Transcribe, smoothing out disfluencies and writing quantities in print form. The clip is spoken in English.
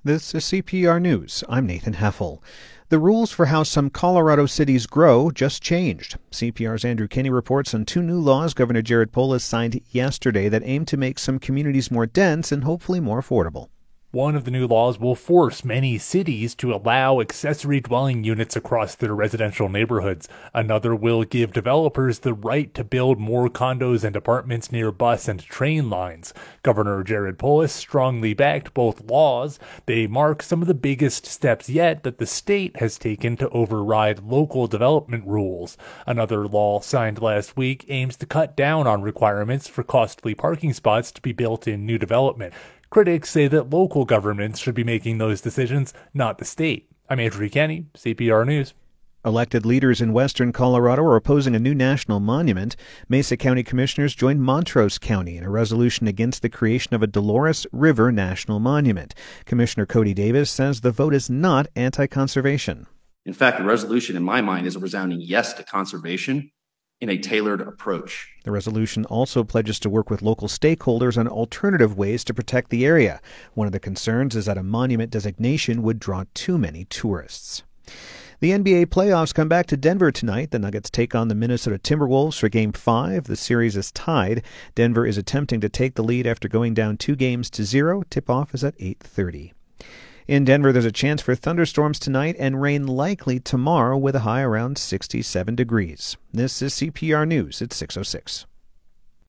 This is CPR News. I'm Nathan Heffel. The rules for how some Colorado cities grow just changed. CPR's Andrew Kinney reports on two new laws Governor Jared Polis signed yesterday that aim to make some communities more dense and hopefully more affordable. One of the new laws will force many cities to allow accessory dwelling units across their residential neighborhoods. Another will give developers the right to build more condos and apartments near bus and train lines. Governor Jared Polis strongly backed both laws. They mark some of the biggest steps yet that the state has taken to override local development rules. Another law signed last week aims to cut down on requirements for costly parking spots to be built in new development. Critics say that local governments should be making those decisions, not the state. I'm Andrew Kinney, CPR News. Elected leaders in western Colorado are opposing a new national monument. Mesa County commissioners joined Montrose County in a resolution against the creation of a Dolores River National Monument. Commissioner Cody Davis says the vote is not anti-conservation. In fact, the resolution in my mind is a resounding yes to conservation in a tailored approach. The resolution also pledges to work with local stakeholders on alternative ways to protect the area. One of the concerns is that a monument designation would draw too many tourists. The NBA playoffs come back to Denver tonight. The Nuggets take on the Minnesota Timberwolves for Game 5. The series is tied. Denver is attempting to take the lead after going down 2-0. Tip-off is at 8:30. In Denver, there's a chance for thunderstorms tonight and rain likely tomorrow with a high around 67 degrees. This is CPR News at 6:06.